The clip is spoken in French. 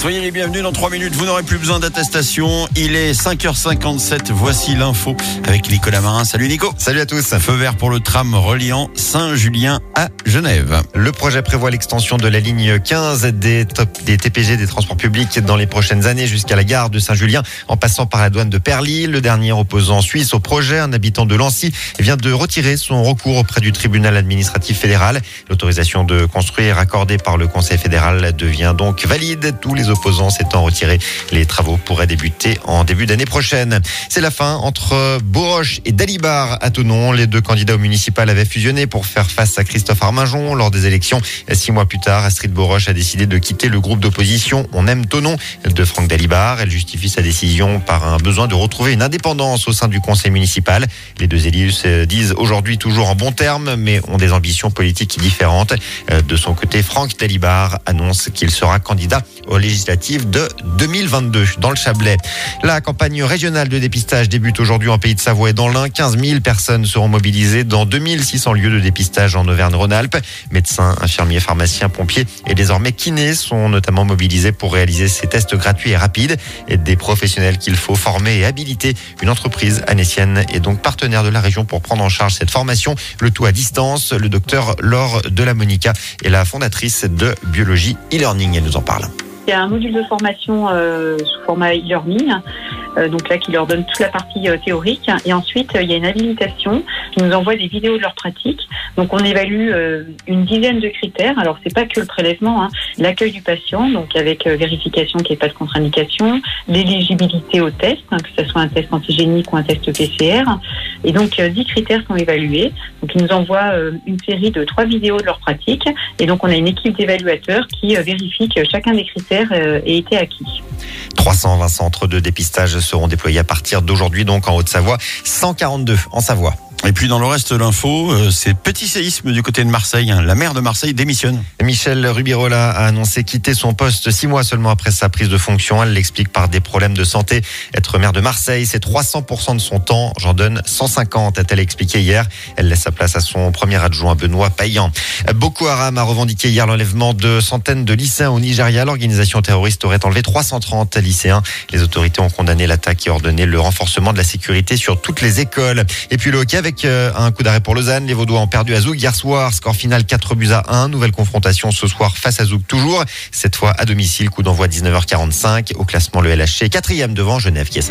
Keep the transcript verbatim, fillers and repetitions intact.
Soyez les bienvenus dans trois minutes, vous n'aurez plus besoin d'attestation. Il est cinq heures cinquante-sept, voici l'info avec Nicolas Marin. Salut Nico. Salut à tous. Feu vert pour le tram reliant Saint-Julien à Genève. Le projet prévoit l'extension de la ligne quinze des, top, des T P G des transports publics dans les prochaines années jusqu'à la gare de Saint-Julien en passant par la douane de Perly. Le dernier opposant suisse au projet, un habitant de Lancy, vient de retirer son recours auprès du tribunal administratif fédéral. L'autorisation de construire accordée par le Conseil fédéral devient donc valide. Tous les opposants s'étant retirés, les travaux pourraient débuter en début d'année prochaine. C'est la fin entre Beauroche et Dalibard à Thonon. Les deux candidats au municipal avaient fusionné pour faire face à Christophe Arminjon lors des élections. Six mois plus tard, Astrid Beauroche a décidé de quitter le groupe d'opposition On aime Thonon de Franck Dalibard. Elle justifie sa décision par un besoin de retrouver une indépendance au sein du conseil municipal. Les deux élus se disent aujourd'hui toujours en bons termes, mais ont des ambitions politiques différentes. De son côté, Franck Dalibard annonce qu'il sera candidat aux législatives de deux mille vingt-deux dans le Chablais. La campagne régionale de dépistage débute aujourd'hui en Pays de Savoie et dans l'Ain. quinze mille personnes seront mobilisées dans deux mille six cents lieux de dépistage en Auvergne-Rhône-Alpes. Médecins, infirmiers, pharmaciens, pompiers et désormais kinés sont notamment mobilisés pour réaliser ces tests gratuits et rapides. Et des professionnels qu'il faut former et habiliter. Une entreprise annécienne est donc partenaire de la région pour prendre en charge cette formation. Le tout à distance. Le docteur Laure Delamonica est la fondatrice de Biologie e-learning. Elle nous en parle. Il y a un module de formation euh, sous format e-learning, euh, donc là qui leur donne toute la partie euh, théorique. Et ensuite, euh, il y a une habilitation qui nous envoie des vidéos de leur pratique. Donc on évalue euh, une dizaine de critères. Alors c'est pas que le prélèvement, hein. L'accueil du patient, donc avec euh, vérification qu'il n'y ait pas de contre-indication, l'éligibilité au test, hein, que ce soit un test antigénique ou un test P C R. Et donc euh, dix critères sont évalués. Donc ils nous envoient euh, une série de trois vidéos de leur pratique. Et donc on a une équipe d'évaluateurs qui euh, vérifie que chacun des critères ait été acquis. trois cent vingt centres de dépistage seront déployés à partir d'aujourd'hui, donc en Haute-Savoie, cent quarante-deux en Savoie. Et puis dans le reste de l'info, c'est petit séisme du côté de Marseille. La maire de Marseille démissionne. Michel Rubirola a annoncé quitter son poste six mois seulement après sa prise de fonction. Elle l'explique par des problèmes de santé. Être maire de Marseille, c'est trois cents pour cent de son temps. J'en donne cent cinquante, a-t-elle expliqué hier. Elle laisse sa place à son premier adjoint, Benoît Payan. Boko Haram a revendiqué hier l'enlèvement de centaines de lycéens au Nigeria. L'organisation terroriste aurait enlevé trois cent trente lycéens. Les autorités ont condamné l'attaque et ordonné le renforcement de la sécurité sur toutes les écoles. Et puis le hockey avec un coup d'arrêt pour Lausanne. Les Vaudois ont perdu à Zoug hier soir. Score final quatre buts à un. Nouvelle confrontation ce soir face à Zoug toujours. Cette fois à domicile. Coup d'envoi dix-neuf heures quarante-cinq. Au classement, le L H C quatrième devant Genève qui est